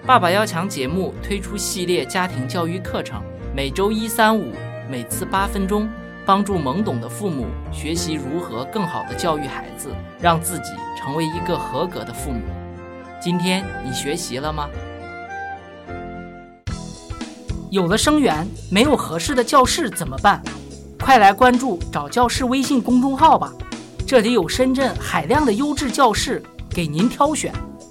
爸爸要强节目推出系列家庭教育课程，每周1、3、5，每次8分钟，帮助懵懂的父母学习如何更好地教育孩子，让自己成为一个合格的父母。今天你学习了吗？ 有了生源，没有合适的教室怎么办？快来关注找教室微信公众号吧，这里有深圳海量的优质教室给您挑选。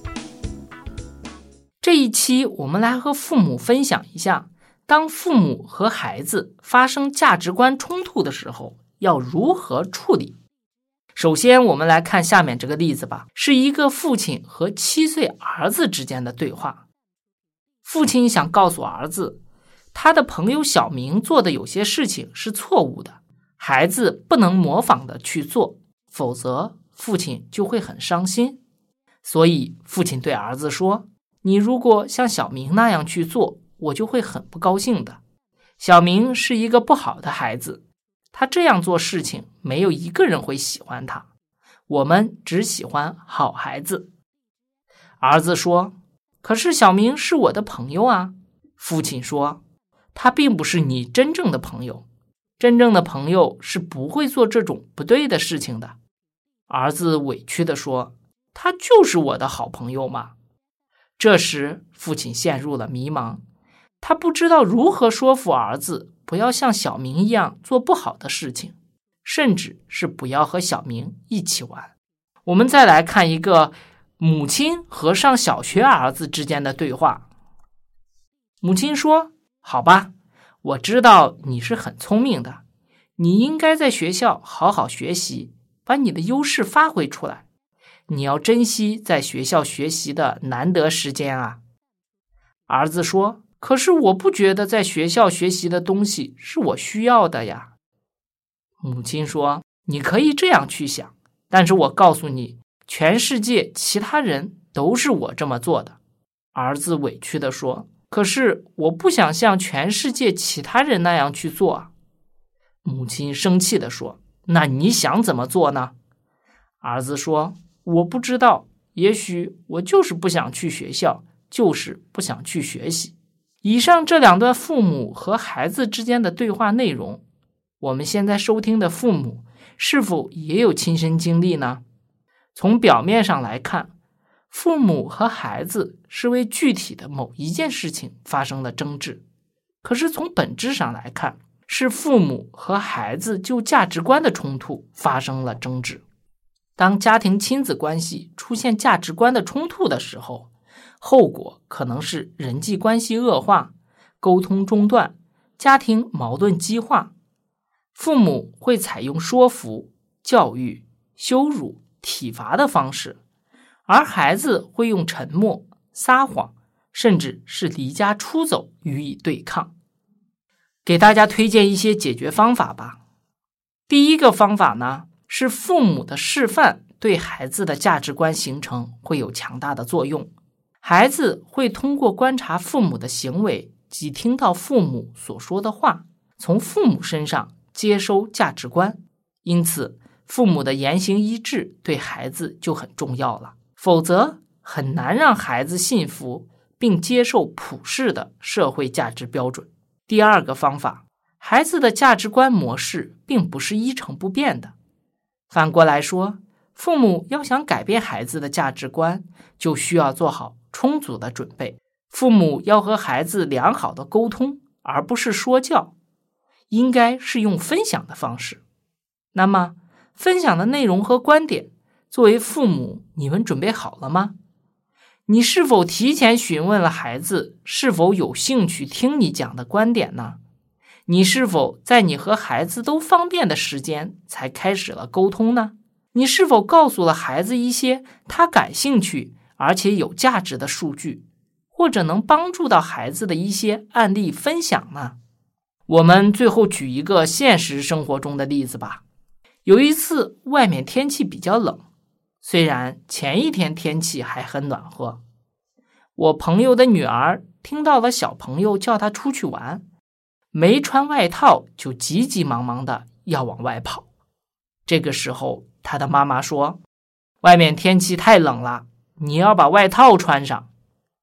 这一期我们来和父母分享一下，当父母和孩子发生价值观冲突的时候，要如何处理。首先我们来看下面这个例子吧，是一个父亲和7岁儿子之间的对话。父亲想告诉儿子，他的朋友小明做的有些事情是错误的，孩子不能模仿的去做，否则父亲就会很伤心。所以父亲对儿子说，你如果像小明那样去做，我就会很不高兴的。小明是一个不好的孩子，他这样做事情没有一个人会喜欢他，我们只喜欢好孩子。儿子说，可是小明是我的朋友啊。父亲说，他并不是你真正的朋友，真正的朋友是不会做这种不对的事情的。儿子委屈地说，他就是我的好朋友嘛。这时父亲陷入了迷茫，他不知道如何说服儿子不要像小明一样做不好的事情，甚至是不要和小明一起玩。我们再来看一个母亲和上小学儿子之间的对话。母亲说，好吧，我知道你是很聪明的，你应该在学校好好学习，把你的优势发挥出来。你要珍惜在学校学习的难得时间啊。儿子说，可是我不觉得在学校学习的东西是我需要的呀。母亲说，你可以这样去想，但是我告诉你，全世界其他人都是我这么做的。儿子委屈地说，可是我不想像全世界其他人那样去做啊。母亲生气地说，那你想怎么做呢？儿子说，我不知道，也许我就是不想去学校，就是不想去学习。以上这2段父母和孩子之间的对话内容，我们现在收听的父母是否也有亲身经历呢？从表面上来看，父母和孩子是为具体的某一件事情发生了争执，可是从本质上来看，是父母和孩子就价值观的冲突发生了争执。当家庭亲子关系出现价值观的冲突的时候，后果可能是人际关系恶化、沟通中断、家庭矛盾激化。父母会采用说服、教育、羞辱、体罚的方式，而孩子会用沉默、撒谎，甚至是离家出走予以对抗。给大家推荐一些解决方法吧。第一个方法呢，是父母的示范对孩子的价值观形成会有强大的作用。孩子会通过观察父母的行为及听到父母所说的话，从父母身上接收价值观。因此，父母的言行一致对孩子就很重要了，否则很难让孩子信服并接受普世的社会价值标准。第二个方法，孩子的价值观模式并不是一成不变的。反过来说，父母要想改变孩子的价值观，就需要做好充足的准备。父母要和孩子良好的沟通，而不是说教，应该是用分享的方式。那么，分享的内容和观点，作为父母，你们准备好了吗？你是否提前询问了孩子是否有兴趣听你讲的观点呢？你是否在你和孩子都方便的时间才开始了沟通呢？你是否告诉了孩子一些他感兴趣而且有价值的数据，或者能帮助到孩子的一些案例分享呢？我们最后举一个现实生活中的例子吧。有一次外面天气比较冷，虽然前一天天气还很暖和，我朋友的女儿听到了小朋友叫她出去玩，没穿外套就急急忙忙的要往外跑。这个时候她的妈妈说，外面天气太冷了，你要把外套穿上。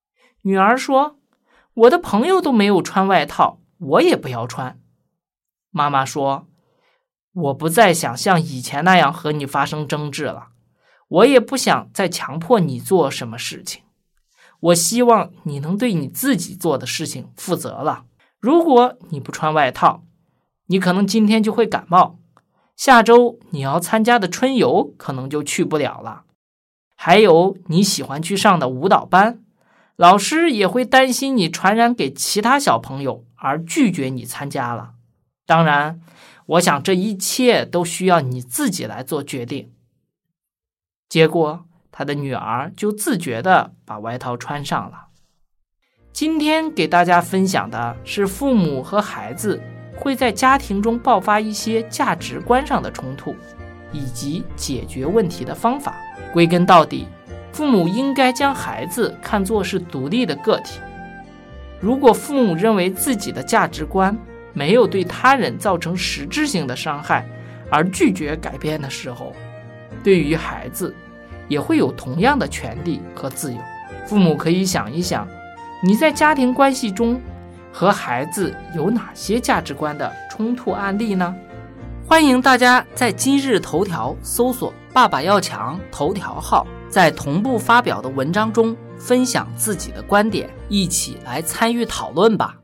女儿说，我的朋友都没有穿外套，我也不要穿。妈妈说，我不再想像以前那样和你发生争执了，我也不想再强迫你做什么事情。我希望你能对你自己做的事情负责了。如果你不穿外套，你可能今天就会感冒，下周你要参加的春游可能就去不了了。还有你喜欢去上的舞蹈班，老师也会担心你传染给其他小朋友而拒绝你参加了。当然，我想这一切都需要你自己来做决定。结果他的女儿就自觉地把外套穿上了。今天给大家分享的是父母和孩子会在家庭中爆发一些价值观上的冲突，以及解决问题的方法。归根到底，父母应该将孩子看作是独立的个体。如果父母认为自己的价值观没有对他人造成实质性的伤害，而拒绝改变的时候，对于孩子也会有同样的权利和自由。父母可以想一想，你在家庭关系中和孩子有哪些价值观的冲突案例呢？欢迎大家在今日头条搜索爸爸要强头条号，在同步发表的文章中分享自己的观点，一起来参与讨论吧。